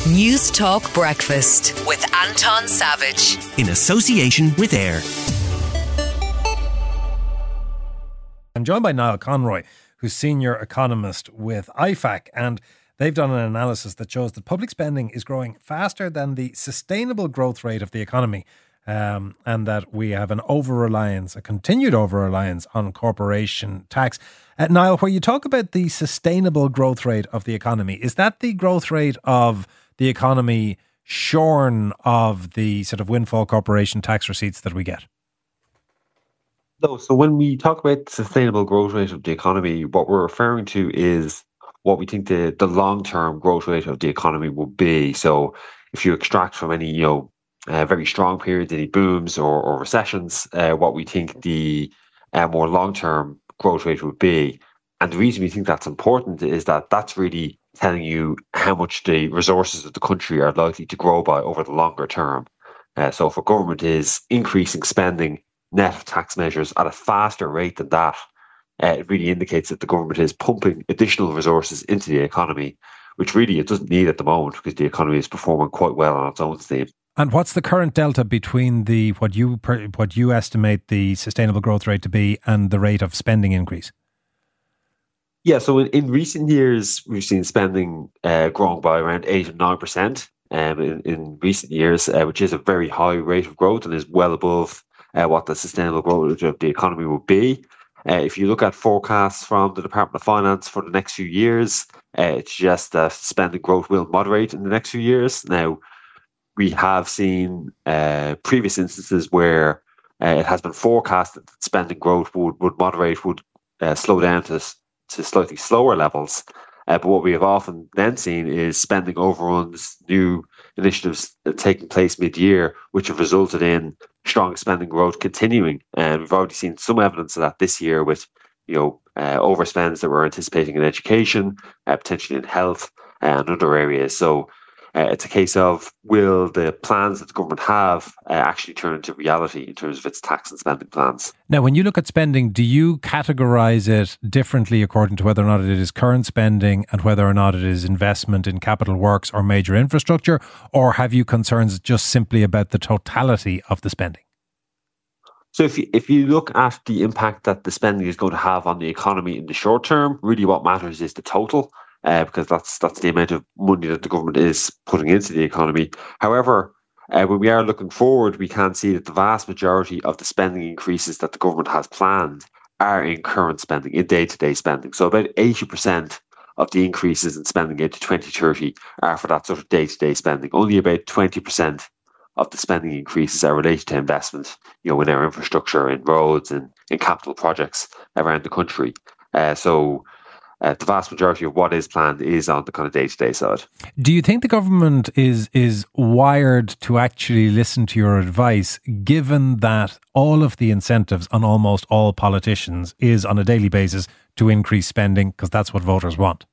News Talk Breakfast with Anton Savage. In association with AIR. I'm joined by Niall Conroy, who's senior economist with IFAC, and they've done an analysis that shows that public spending is growing faster than the sustainable growth rate of the economy, and that we have a continued over-reliance on corporation tax. Niall, where you talk about the sustainable growth rate of the economy, is that the growth rate of the economy shorn of the sort of windfall corporation tax receipts that we get? No, so when we talk about sustainable growth rate of the economy, what we're referring to is what we think the long-term growth rate of the economy will be. So if you extract from any, very strong periods, any booms or recessions, what we think the more long-term growth rate would be. And the reason we think that's important is that that's really telling you how much the resources of the country are likely to grow by over the longer term. So if a government is increasing spending net of tax measures at a faster rate than that, it really indicates that the government is pumping additional resources into the economy, which really it doesn't need at the moment because the economy is performing quite well on its own steam. And what's the current delta between what you estimate the sustainable growth rate to be and the rate of spending increase? Yeah, so in recent years, we've seen spending growing by around 8 or 9% in recent years, which is a very high rate of growth and is well above what the sustainable growth of the economy will be. If you look at forecasts from the Department of Finance for the next few years, it suggests that spending growth will moderate in the next few years. Now, we have seen previous instances where it has been forecasted that spending growth would moderate, would slow down to slightly slower levels. But what we have often then seen is spending overruns, new initiatives taking place mid-year, which have resulted in strong spending growth continuing. And we've already seen some evidence of that this year with, overspends that we're anticipating in education, potentially in health and other areas. So it's a case of, will the plans that the government have actually turn into reality in terms of its tax and spending plans? Now, when you look at spending, do you categorise it differently according to whether or not it is current spending and whether or not it is investment in capital works or major infrastructure? Or have you concerns just simply about the totality of the spending? So if you look at the impact that the spending is going to have on the economy in the short term, really what matters is the total. Because that's the amount of money that the government is putting into the economy. However, when we are looking forward, we can see that the vast majority of the spending increases that the government has planned are in current spending, in day-to-day spending. So about 80% of the increases in spending into 2030 are for that sort of day-to-day spending. Only about 20% of the spending increases are related to investment, in our infrastructure, in roads, and in capital projects around the country. The vast majority of what is planned is on the kind of day-to-day side. Do you think the government is wired to actually listen to your advice, given that all of the incentives on almost all politicians is on a daily basis to increase spending because that's what voters want?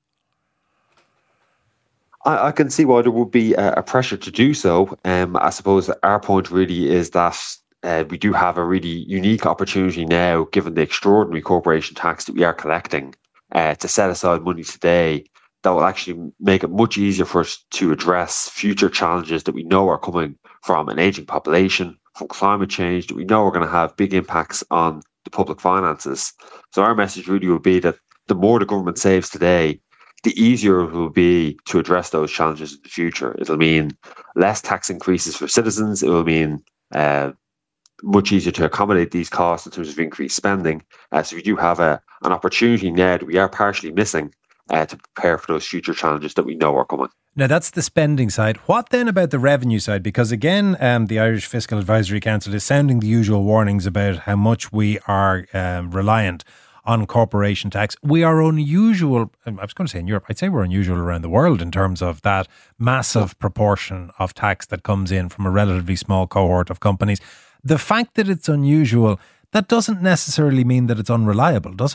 I can see why there would be a pressure to do so. I suppose our point really is that we do have a really unique opportunity now, given the extraordinary corporation tax that we are collecting, to set aside money today that will actually make it much easier for us to address future challenges that we know are coming from an aging population, from climate change, that we know are going to have big impacts on the public finances. So our message really would be that the more the government saves today, the easier it will be to address those challenges in the future. It'll mean less tax increases for citizens. It will mean much easier to accommodate these costs in terms of increased spending. So we do have an opportunity now that we are partially missing to prepare for those future challenges that we know are coming. Now, that's the spending side. What then about the revenue side? Because again, the Irish Fiscal Advisory Council is sounding the usual warnings about how much we are reliant on corporation tax. We are unusual, I was going to say in Europe, I'd say we're unusual around the world in terms of that massive proportion of tax that comes in from a relatively small cohort of companies. The fact that it's unusual, that doesn't necessarily mean that it's unreliable, does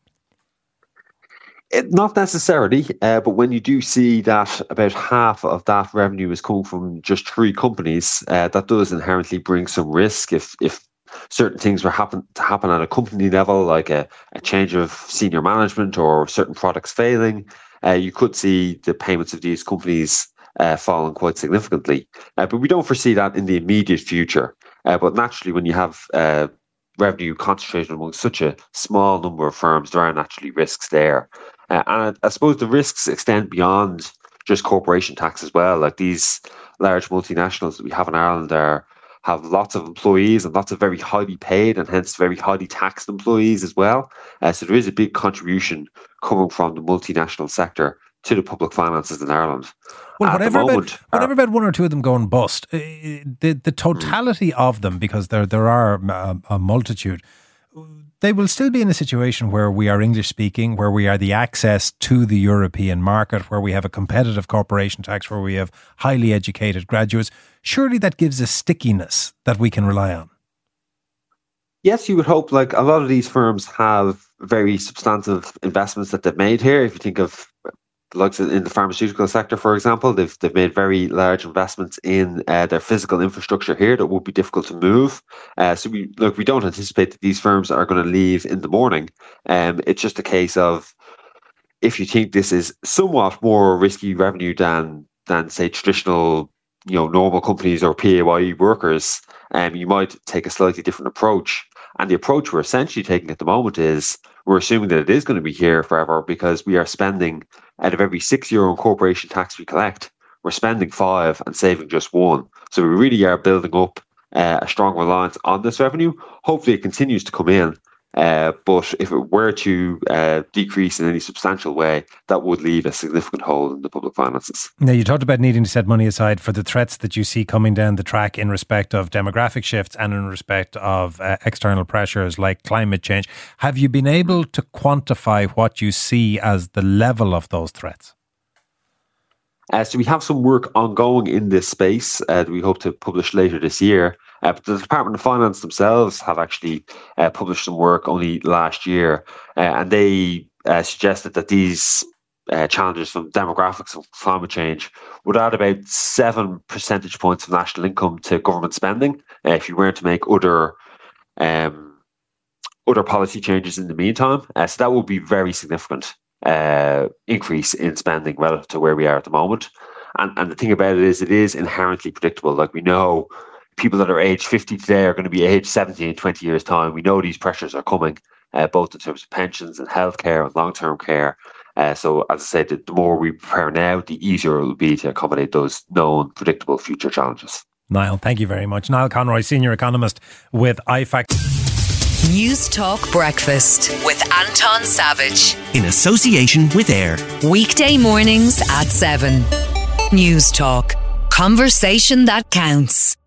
it? Not necessarily, but when you do see that about half of that revenue is coming from just 3 companies, that does inherently bring some risk. If certain things were to happen at a company level, like a change of senior management or certain products failing, you could see the payments of these companies fallen quite significantly. But we don't foresee that in the immediate future. But naturally, when you have revenue concentrated among such a small number of firms, there are naturally risks there. And I suppose the risks extend beyond just corporation tax as well. Like these large multinationals that we have in Ireland have lots of employees and lots of very highly paid and hence very highly taxed employees as well. So there is a big contribution coming from the multinational sector to the public finances in Ireland. Well, whatever about one or two of them going bust, the totality of them, because there are a multitude, they will still be in a situation where we are English speaking, where we are the access to the European market, where we have a competitive corporation tax, where we have highly educated graduates. Surely that gives a stickiness that we can rely on. Yes, you would hope. Like a lot of these firms have very substantive investments that they've made here. If you think of like in the pharmaceutical sector, for example, they've made very large investments in their physical infrastructure here that would be difficult to move. So we don't anticipate that these firms are going to leave in the morning. It's just a case of, if you think this is somewhat more risky revenue than say traditional, normal companies or PAYE workers, you might take a slightly different approach. And the approach we're essentially taking at the moment is we're assuming that it is going to be here forever, because we are spending, out of every €6 in corporation tax we collect, we're spending 5 and saving just 1. So we really are building up a strong reliance on this revenue. Hopefully it continues to come in. But if it were to decrease in any substantial way, that would leave a significant hole in the public finances. Now, you talked about needing to set money aside for the threats that you see coming down the track in respect of demographic shifts and in respect of external pressures like climate change. Have you been able to quantify what you see as the level of those threats? So we have some work ongoing in this space that we hope to publish later this year. But the Department of Finance themselves have actually published some work only last year, and they suggested that these challenges from demographics and climate change would add about 7 percentage points of national income to government spending if you were to make other policy changes in the meantime. So that would be very significant increase in spending relative to where we are at the moment. And the thing about it is inherently predictable. Like we know people that are age 50 today are going to be age 70 in 20 years' time. We know these pressures are coming, both in terms of pensions and healthcare and long-term care. So as I said, the more we prepare now, the easier it will be to accommodate those known, predictable future challenges. Niall, thank you very much. Niall Conroy, Senior Economist with IFAC. News Talk Breakfast with Anton Savage. In association with AIR. Weekday mornings at 7. News Talk. Conversation that counts.